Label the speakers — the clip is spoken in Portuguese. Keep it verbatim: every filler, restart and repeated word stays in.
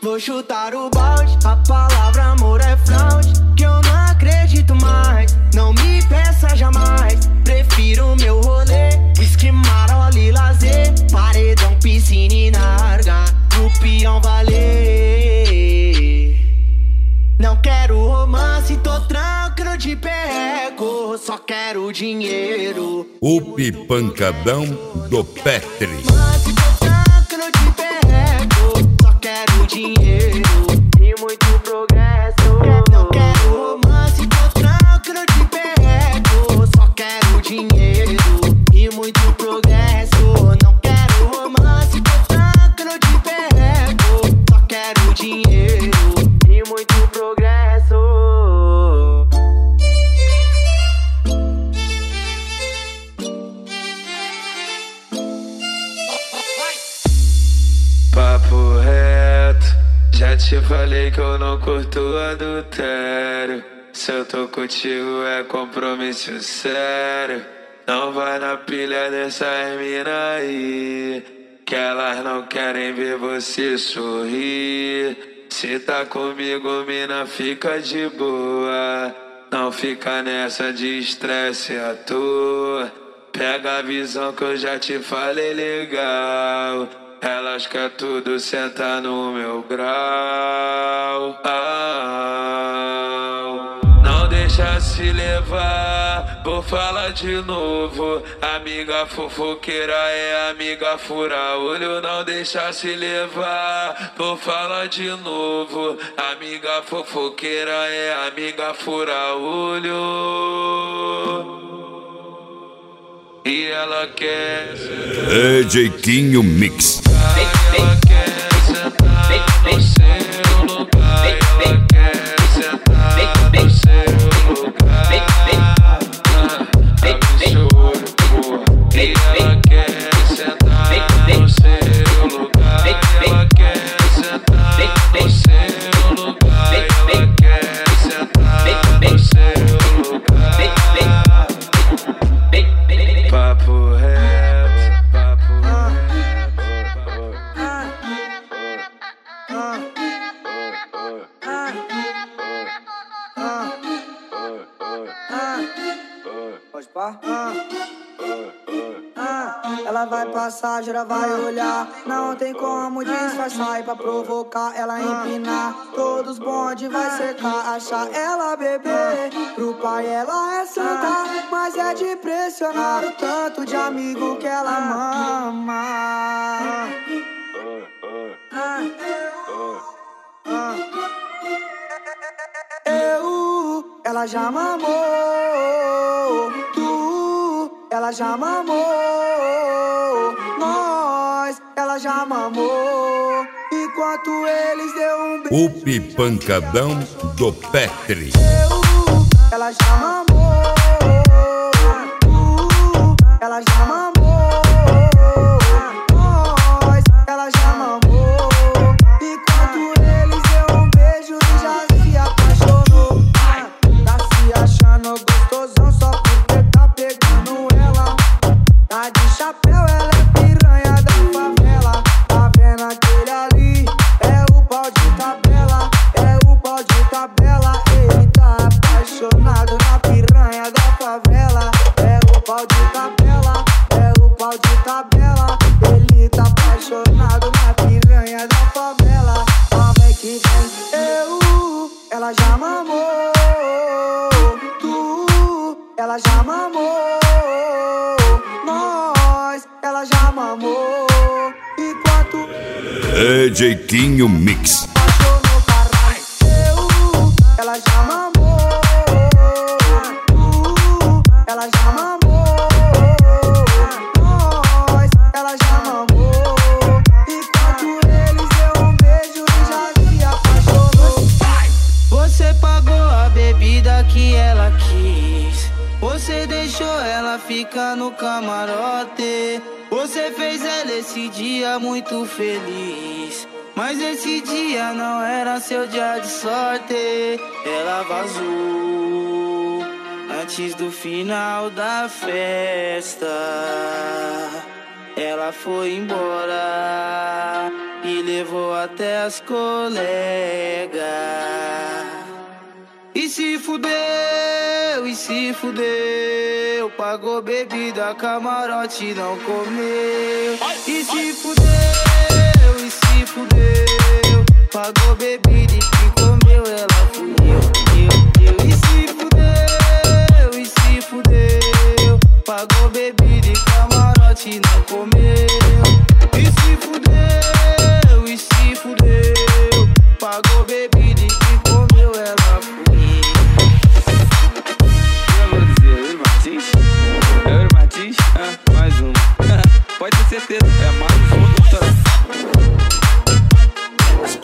Speaker 1: Vou chutar o balde, a palavra amor é fraude, que eu não acredito mais, não me peça jamais. Prefiro meu rolê, whisky, maroli, lazer, paredão, piscina e narga, pro peão valer. Não quero romance, tô tranquilo de perreco, só quero dinheiro.
Speaker 2: O Pipancadão do Petri.
Speaker 1: Romance, tô tranquilo de perreco, só quero dinheiro e muito progresso. Não quero romance, tô tranquilo de perreco, só quero dinheiro e muito progresso. Não quero romance, tô tranquilo de perreco, só quero dinheiro e muito progresso.
Speaker 3: Papo reto, já te falei que eu não curto adultério. Se eu tô contigo é compromisso sério. Não vai na pilha dessas mina aí, que elas não querem ver você sorrir. Se tá comigo, mina, fica de boa, não fica nessa de estresse à toa. Pega a visão que eu já te falei legal, elas querem tudo sentar no meu grau. Ah, não deixa se levar, vou falar de novo. Amiga fofoqueira é amiga fura-olho. Não deixa se levar, vou falar de novo. Amiga fofoqueira é amiga fura-olho. E ela quer
Speaker 2: D J Quinho Mix.
Speaker 3: Ela quer sentar no seu lugar, ela quer sentar no seu lugar. Abre seu olho, porra. E ela quer sentar no seu lugar, ela quer sentar no seu lugar, ela quer sentar no seu lugar. Papo reto, papo
Speaker 1: Pode pá? Ela vai passar, geral vai olhar, não tem como disfarçar. E pra provocar ela empinar, todos bonde vai cercar. Achar ela beber, pro pai ela é santa, mas é de pressionar o tanto de amigo que ela mama. Eu, ela já mamou, tu, ela já mamou, nós, ela já mamou, enquanto eles deu um beijo.
Speaker 2: O Pipancadão do Petri.
Speaker 1: Eu, ela já mamou, tu, ela já mamou, nós, ela já mamou, enquanto eles deu um beijo e já se apaixonou. Tá se achando gostosão só porque tá pegando ela. Tá de chapéu, ela é piranha da favela. Tá vendo aquele ali? É o pau de tabela, é o pau de tabela. Ele tá apaixonado na piranha da favela. É o pau de tabela, é o pau de tabela. Ele tá apaixonado na piranha da favela. Ó, vem que vem, eu, ela já mamou, tu, ela já mamou, nós, ela já mamou, enquanto
Speaker 2: D J Quinho Mix.
Speaker 1: apaixonou, caralho. Eu, ela já mamou, tu, ela já mamou, nós, ela já mamou, enquanto eles deu um beijo e já se apaixonou. Você pagou a bebida que ela quis, você deixou ela ficar no camarote, você fez ela esse dia muito feliz, mas esse dia não era seu dia de sorte. Ela vazou antes do final da festa, ela foi embora e levou levou até as colegas. E se fudeu, e se fudeu, pagou bebida, camarote não comeu. E se fudeu, e se fudeu, pagou bebida e